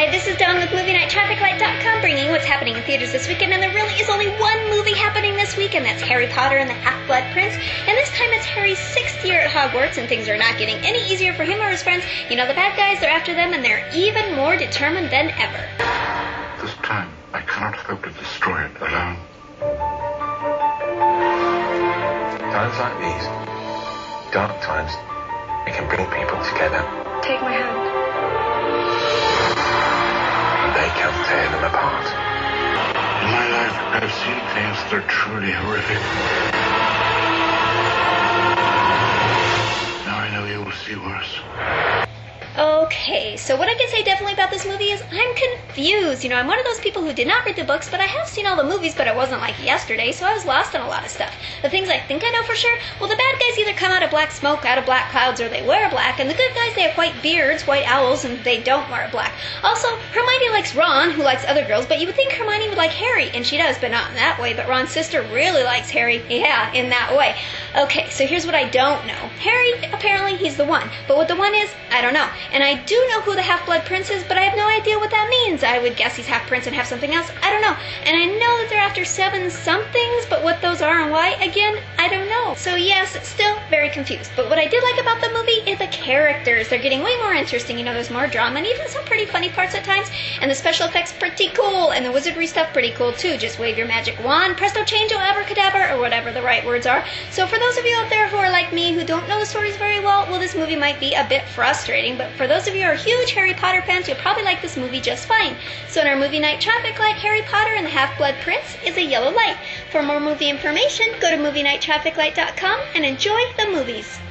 Hi, this is Dawn with MovieNightTrafficLight.com bringing you what's happening in theaters this weekend, and there really is only one movie happening this week, and that's Harry Potter and the Half-Blood Prince, and this time it's Harry's 6th year at Hogwarts, and things are not getting any easier for him or his friends. You know, the bad guys, they're after them, and they're even more determined than ever. This time, I cannot hope to destroy it alone. Times like these, dark times, it can bring people together. Take my hand. They can tear them apart. In my life, I've seen things that are truly horrific. Now I know you will see worse. Okay, so what I can say definitely about this movie is I'm confused. You know, I'm one of those people who did not read the books, but I have seen all the movies, but it wasn't like yesterday, so I was lost on a lot of stuff. The things I think I know for sure, well, the bad guys either come out of black smoke, out of black clouds, or they wear black, and the good guys, they have white beards, white owls, and they don't wear black. Also, Hermione likes Ron, who likes other girls, but you would think Hermione would like Harry, and she does, but not in that way. But Ron's sister really likes Harry, yeah, in that way. Okay, so here's what I don't know. Harry, apparently, he's the one, but what the one is, I don't know. And I do know who the Half-Blood Prince is, but I have no idea what that means. I would guess he's half-prince and half something else. I don't know. And I know that they're after 7 somethings, but what those are and why, again, I don't know. So yes, still very confused. But what I did like about the movie is the characters. They're getting way more interesting. You know, there's more drama and even some pretty funny parts at times. And the special effects pretty cool. And the wizardry stuff pretty cool too. Just wave your magic wand, presto chango, abracadabra, or whatever the right words are. So for those of you out there who are like me, who don't know the stories very well, this movie might be a bit frustrating. But for those of you who are huge Harry Potter fans, you'll probably like this movie just fine. So in our movie night traffic light, Harry Potter and the Half-Blood Prince is a yellow light. For more movie information, go to MovieNightTrafficLight.com and enjoy the movies.